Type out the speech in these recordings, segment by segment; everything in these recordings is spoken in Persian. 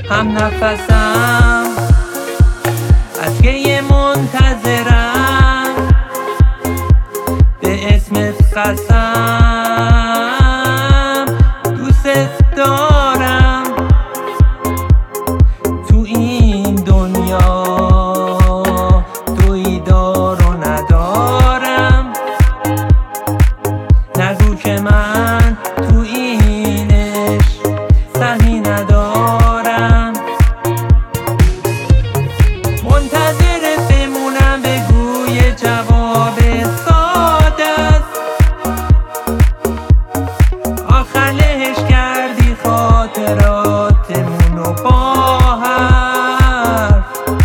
هم نفسم از که یه منتظرم به اسم قسم دوست دارم تو این دنیا دویی دار و ندارم نگو که من تو اینش سهمی ندارم منتظر بمونم بگوی جواب ساده است آخر لهش کردی خاطراتمونو با حرف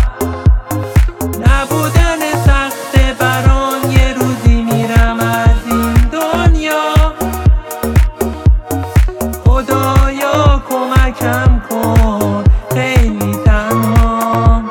نبودن سخته برام یه روزی میرم از این دنیا خدایا کمکم کن خیلی تنهام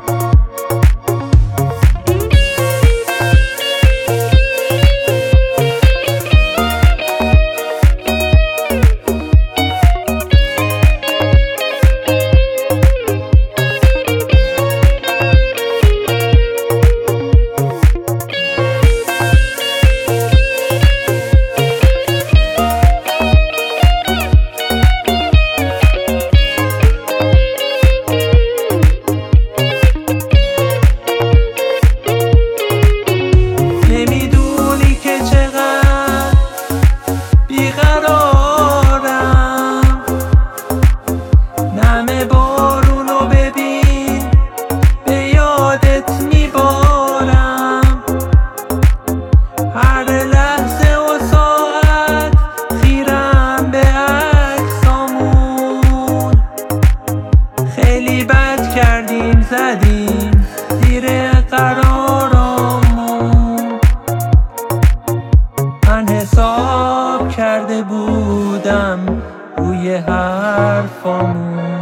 نم بارونو ببین به یادت میبارم هر لحظه و ساعت خیرم به عکسامون خیلی بد کردیم زدیم زیر قرارمون من حساب کرده بودم روی حرفامون